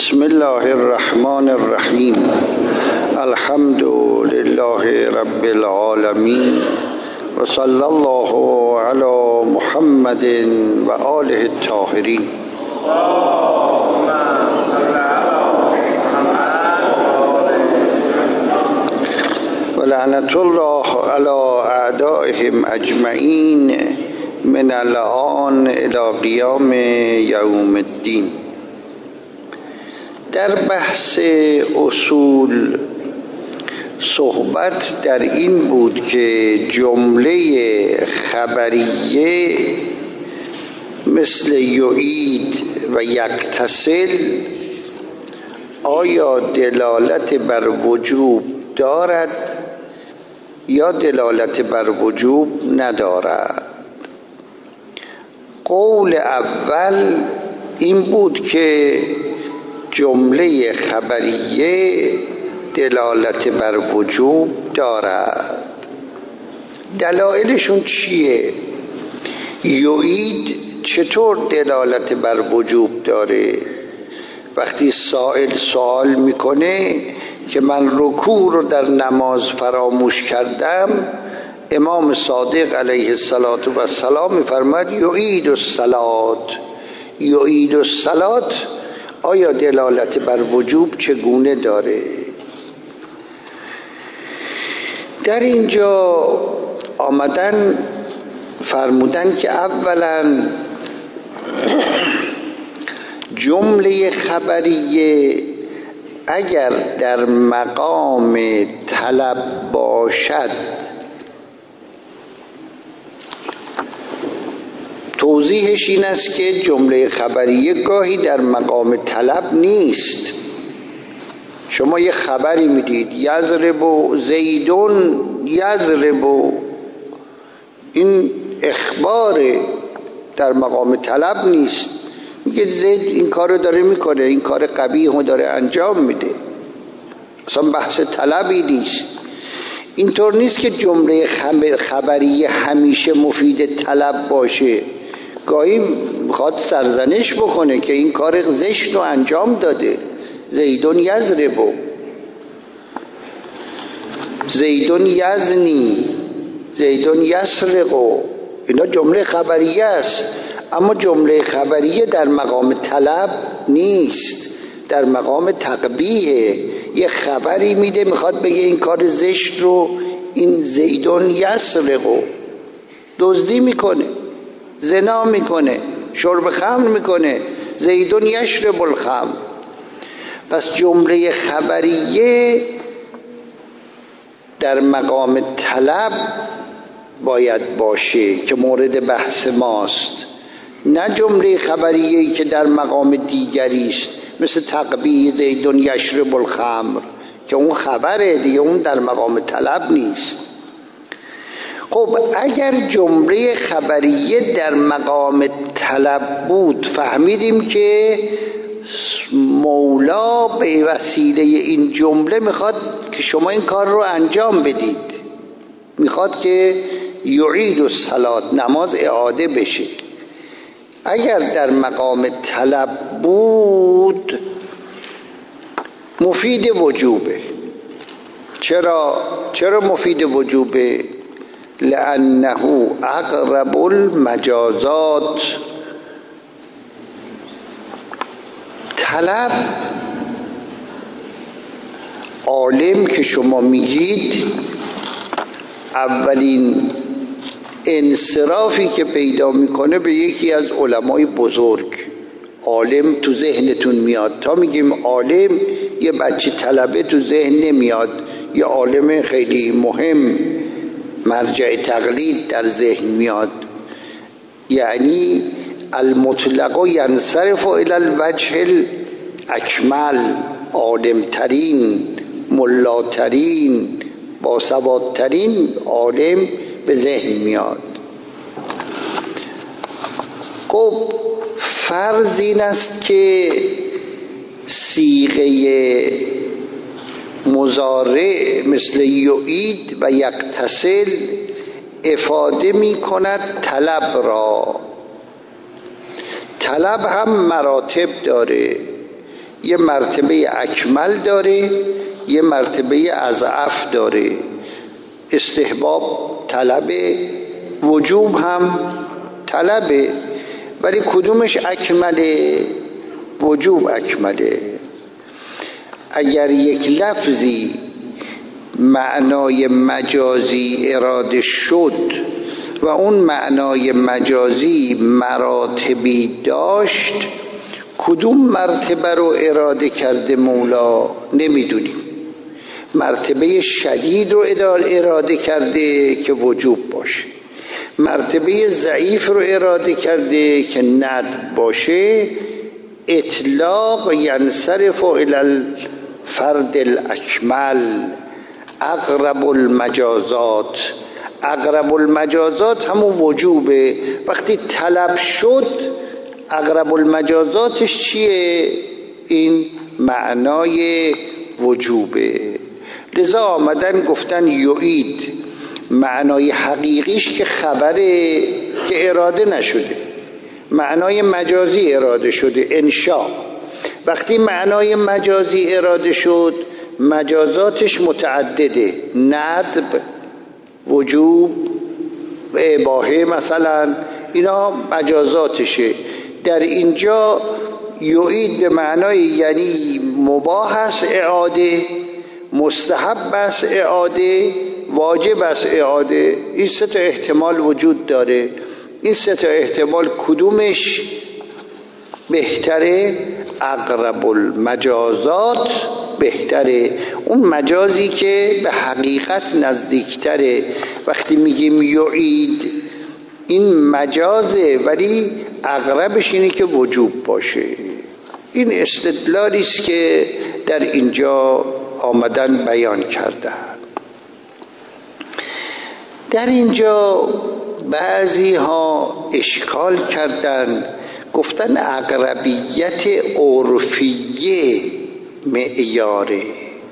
بسم الله الرحمن الرحیم. الحمد لله رب العالمین و صلی الله علی محمد و آله الطاهرین. و لعنت الله علی اعدائهم اجمعین من الآن الی قیام یوم الدین. در بحث اصول صحبت در این بود که جمله خبریه مثل یعید و یغتسل آیا دلالت بر وجوب دارد یا دلالت بر وجوب ندارد؟ قول اول این بود که جمله خبریه دلالت بر وجوب دارد. دلایلشون چیه؟ یعید چطور دلالت بر وجوب داره؟ وقتی سائل سوال میکنه که من رکوع رو در نماز فراموش کردم، امام صادق علیه السلام میفرماید یعید الصلات. یعید الصلات آیا دلالت بر وجوب چگونه داره؟ در اینجا آمدن فرمودن که اولا جمله خبریه اگر در مقام طلب باشد، توضیحش این است که جمله خبریه گاهی در مقام طلب نیست. شما یه خبری میدید یضرب زیدون یضرب، این اخبار در مقام طلب نیست. میگه زید این کارو داره میکنه، این کار قبیحو داره انجام میده، اصلا بحث طلبی نیست. اینطور نیست که جمله خبریه همیشه مفید طلب باشه. گاهی میخواد سرزنش بکنه که این کار زشت رو انجام داده. زیدون یضرب، زیدون یزنی، زیدون یسرق، اینا جمله خبریه است. اما جمله خبریه در مقام طلب نیست، در مقام تقبیحه. یه خبری میده میخواد بگه این کار زشت رو این زیدون یسرق، دزدی میکنه، زنا میکنه، شرب خمر میکنه، زیدون یشرب الخمر. پس جمله خبریه در مقام طلب باید باشه که مورد بحث ماست، نه جمله خبریه‌ای که در مقام دیگری است، مثل تقبیح زیدون یشرب الخمر که اون خبره دیگه، اون در مقام طلب نیست. خب اگر جمله خبریه در مقام طلب بود، فهمیدیم که مولا به وسیله این جمله میخواد که شما این کار رو انجام بدید، میخواد که یعید الصلات، نماز اعاده بشه. اگر در مقام طلب بود مفید وجوبه. چرا مفید وجوبه؟ لأنه اقرب المجازات. طلب عالم که شما میگید، اولین انصرافی که پیدا میکنه به یکی از علمای بزرگ. عالم تو ذهنتون میاد، تا میگیم عالم یه بچه طلبه تو ذهن نمیاد، یه عالم خیلی مهم مرجع تقلید در ذهن میاد. یعنی المطلق ینصرف الی الوجه الاکمل، عالمترین، ملاترین، باسوادترین عالم به ذهن میاد. خب فرض این است که صیغه مضارع مثل یعید و یغتسل افاده می کند طلب را. طلب هم مراتب داره. یه مرتبه اکمل داره، یه مرتبه اضعف داره. استحباب طلبه، وجوب هم طلبه، ولی کدومش اکمله؟ وجوب اکمله. اگر یک لفظی معنای مجازی اراده شد و اون معنای مجازی مراتبی داشت، کدوم مرتبه رو اراده کرده مولا نمیدونیم. مرتبه شدید رو اراده کرده که وجوب باشه، مرتبه ضعیف رو اراده کرده که ندب باشه. اطلاق ینصرف الی الفرد الاکمل، اقرب المجازات. اقرب المجازات همون وجوبه. وقتی طلب شد اقرب المجازاتش چیه؟ این معنای وجوبه. لذا آمدن گفتن یعید معنای حقیقیش که خبره که اراده نشده، معنای مجازی اراده شده، انشاء. وقتی معنای مجازی اراده شد مجازاتش متعدده، ندب، وجوب، اباحه مثلا، اینا مجازاتشه. در اینجا یعید به معنای یعنی مباح است اعاده، مستحب است اعاده، واجب است اعاده. این سه تا احتمال وجود داره. این سه تا احتمال کدومش بهتره؟ اقرب المجازات بهتره، اون مجازی که به حقیقت نزدیکتره. وقتی میگیم یعید این مجازه، ولی اقربش اینه که وجوب باشه. این استدلالی است که در اینجا آمدن بیان کردن. در اینجا بعضی ها اشکال کردن، گفتن اقربیت عرفیه معیاره.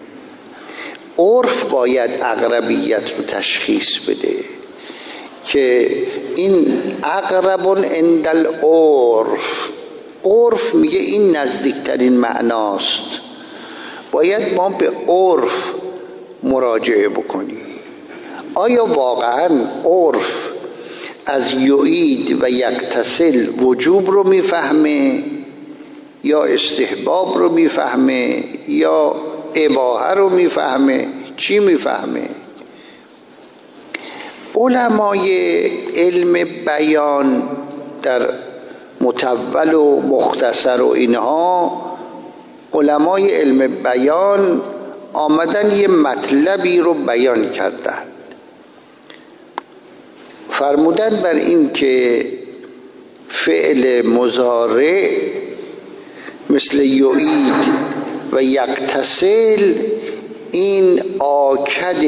عرف باید اقربیت رو تشخیص بده که این اقرب عند العرف. عرف میگه این نزدیکترین معناست. باید ما به عرف مراجعه بکنیم. آیا واقعا عرف از یعید و یغتسل وجوب رو میفهمه یا استحباب رو میفهمه یا اباحه رو میفهمه؟ چی میفهمه؟ علمای علم بیان در مطول و مختصر و اینها، علمای علم بیان آمدن یه مطلبی رو بیان کردن. فرمودن بر این که فعل مضارع مثل یعید و یغتسل این آکد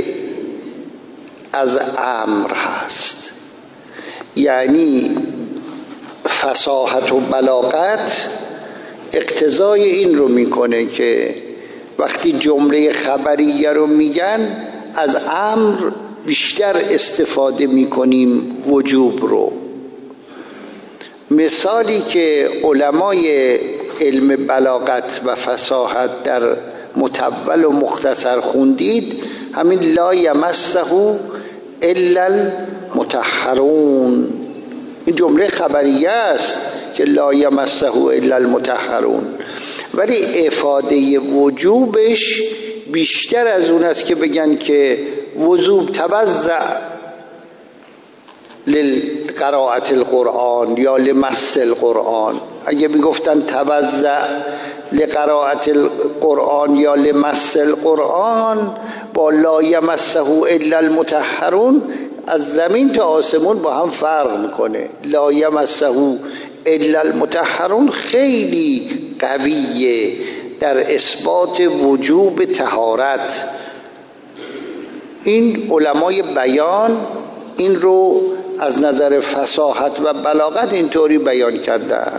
از امر هست، یعنی فصاحت و بلاغت اقتضای این رو میکنه که وقتی جمله خبریه رو میگن از امر بیشتر استفاده میکنیم وجوب رو. مثالی که علمای علم بلاغت و فصاحت در مطول و مختصر خوندید همین لا یمسه الا المطهرون، این جمله خبریه است که لا یمسه الا المطهرون، ولی افاده وجوبش بیشتر از اون است که بگن که وجوب توزع لقراءة القرآن یا لمس القرآن. اگه میگفتن توزع لقراءة القرآن یا لمس القرآن با لا یمسه الا المطهرون، از زمین تا آسمون با هم فرق میکنه. لا یمسه الا المطهرون خیلی قویه در اثبات وجوب طهارت. این علمای بیان این رو از نظر فصاحت و بلاغت اینطوری بیان کردن.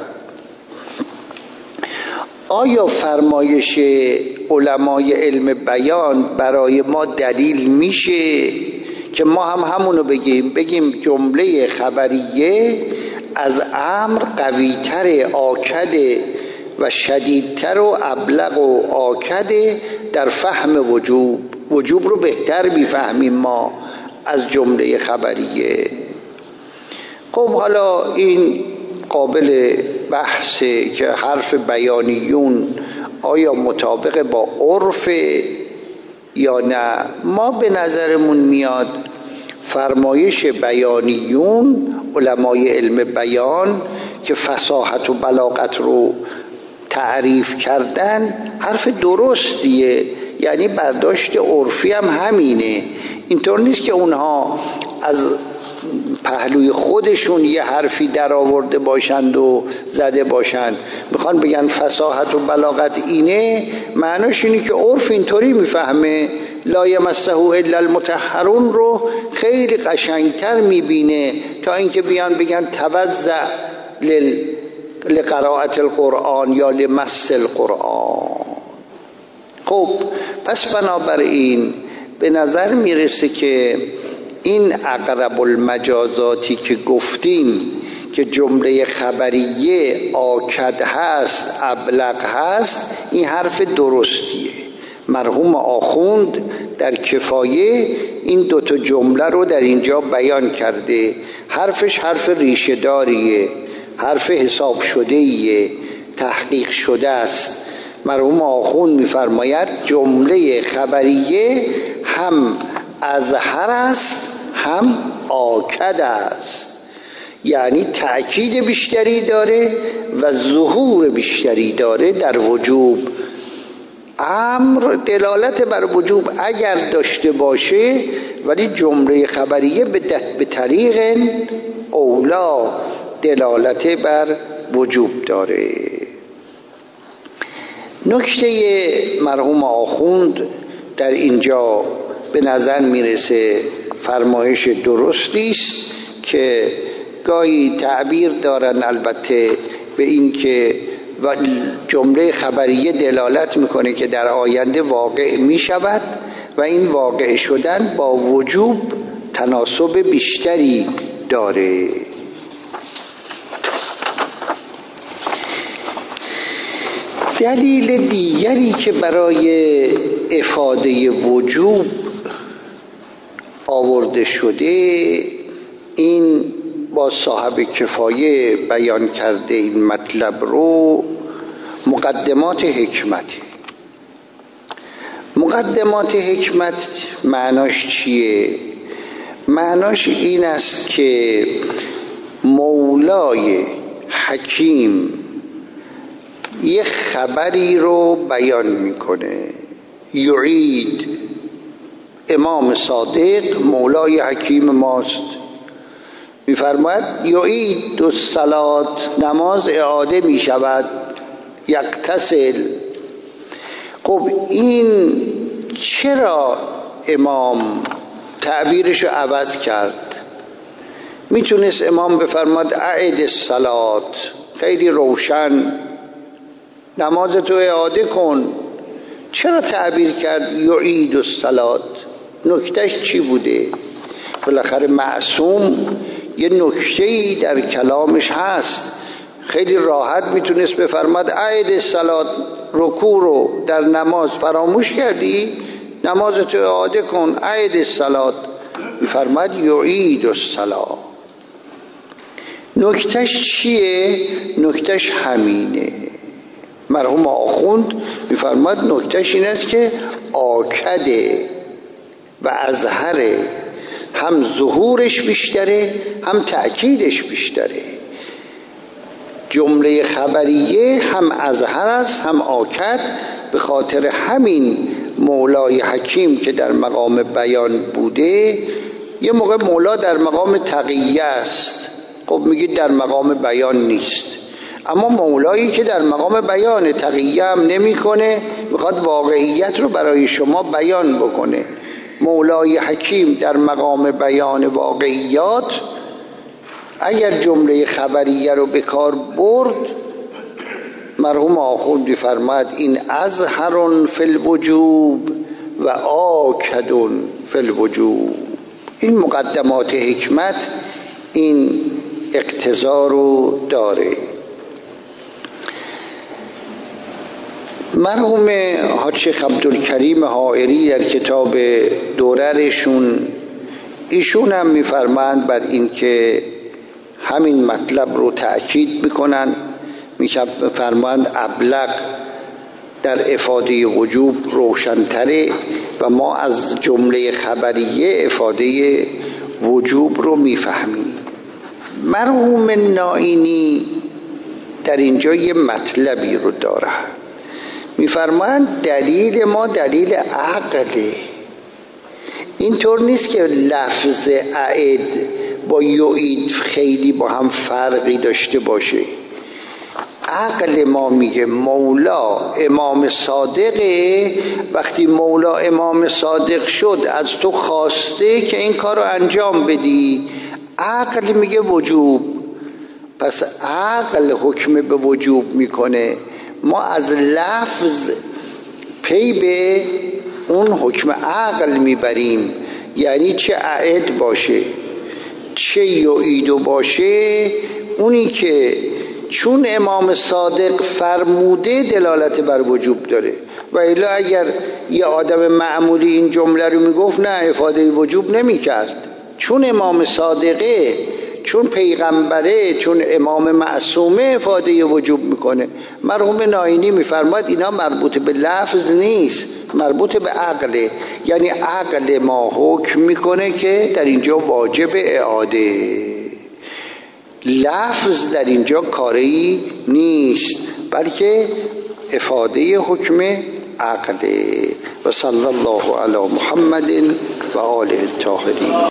آیا فرمایش علمای علم بیان برای ما دلیل میشه که ما هم همونو بگیم جمله خبریه از امر قویتر، آکد و شدیدتر و ابلغ و آکد در فهم وجوب رو بهتر میفهمیم ما از جمله خبریه. خب حالا این قابل بحثه که حرف بیانیون آیا مطابق با عرف یا نه. ما به نظرمون میاد فرمایش بیانیون، علمای علم بیان که فصاحت و بلاغت رو تعریف کردن، حرف درستیه، یعنی برداشت عرفی هم همینه. اینطور نیست که اونها از پهلوی خودشون یه حرفی در آورده باشند و زده باشند. میخوان بگن فصاحت و بلاغت اینه، معناش اینه که عرف اینطوری میفهمه. لا یمسه الا المطهرون رو خیلی قشنگتر میبینه تا اینکه بیان بگن توزع لقراءت القرآن یا لمس القرآن. خب پس بنابراین به نظر میرسه که این اقرب المجازاتی که گفتیم که جمله خبریه آکد هست، ابلغ هست، این حرف درستیه. مرحوم آخوند در کفایه این دوتا جمله رو در اینجا بیان کرده. حرفش حرف ریشه داریه، حرف حساب شدهیه، تحقیق شده است. مرحوم آخوند میفرماید جمله خبریه هم اظهر است هم آکد است، یعنی تأکید بیشتری داره و ظهور بیشتری داره در وجوب. امر دلالت بر وجوب اگر داشته باشه، ولی جمله خبریه به طریق اولا دلالت بر وجوب داره. نکته مرحوم آخوند در اینجا به نظر میرسه فرمایش درستی است که گاهی تعبیر دارن البته به این که و جمله خبریه دلالت میکنه که در آینده واقع میشود و این واقع شدن با وجوب تناسب بیشتری داره. دلیل دیگری که برای افاده وجوب آورده شده، این با صاحب کفایه بیان کرده این مطلب رو، مقدمات حکمت. مقدمات حکمت معناش چیه؟ معناش این است که مولای حکیم یه خبری رو بیان میکنه. یعید، امام صادق مولای حکیم ماست، میفرماید یعید الصلات، نماز اعاده میشود، یغتسل. خب این چرا امام تعبیرش رو عوض کرد؟ میتونست امام بفرماد اعد الصلات، خیلی روشن، نمازتو اعاده کن. چرا تعبیر کرد یعید الصلات؟ نکتهش چی بوده؟ بالاخره معصوم یه نکته‌ای در کلامش هست. خیلی راحت میتونست بفرماد اعد الصلات، رکوع رو در نماز فراموش کردی، نمازتو اعاده کن، اعد الصلات. میفرماد یعید الصلات. نکتهش چیه؟ نکتهش همینه. مرحوم آخوند میفرماد نکتهش این است که آکده و اظهره، هم ظهورش بیشتره هم تأکیدش بیشتره. جمله خبریه هم اظهر است هم آکد. به خاطر همین مولای حکیم که در مقام بیان بوده، یه موقع مولا در مقام تقیه است، خب میگید در مقام بیان نیست. اما مولایی که در مقام بیان، تقیه هم نمی کنه، میخواد واقعیت رو برای شما بیان بکنه. مولای حکیم در مقام بیان واقعیات اگر جمله خبریه رو به کار برد، مرحوم آخوندی فرماد این اظهر فی الوجوب و آکد فی الوجوب. این مقدمات حکمت این اقتضا رو داره. مرحوم حاج شیخ عبدالکریم حائری در کتاب دوررشون ایشون هم میفرمایند بر این که همین مطلب رو تأکید میکنن، میفرمایند ابلغ در افاده وجوب روشن‌تره و ما از جمله خبریه افاده وجوب رو میفهمیم. مرحوم نائینی در اینجا یه مطلبی رو داره، میفرمایند دلیل ما دلیل عقله. اینطور نیست که لفظ اعد با یعید خیلی با هم فرقی داشته باشه. عقل ما میگه مولا امام صادقه، وقتی مولا امام صادق شد از تو خواسته که این کار رو انجام بدی، عقل میگه وجوب، پس عقل حکم به وجوب میکنه. ما از لفظ پی به اون حکم عقل میبریم، یعنی چه اعد باشه چه یعیدو باشه، اونی که چون امام صادق فرموده دلالت بر وجوب داره. و الا اگر یه آدم معمولی این جمله رو میگفت نه افاده وجوب نمیکرد. چون امام صادقه، چون پیغمبره، چون امام معصومه افاده وجوب میکنه. مرحوم نائینی میفرماید اینا مربوط به لفظ نیست، مربوط به عقله. یعنی عقل ما حکم میکنه که در اینجا واجب اعاده، لفظ در اینجا کاری نیست، بلکه افاده حکم عقله. و صلی الله علی محمد و آله الطاهرین.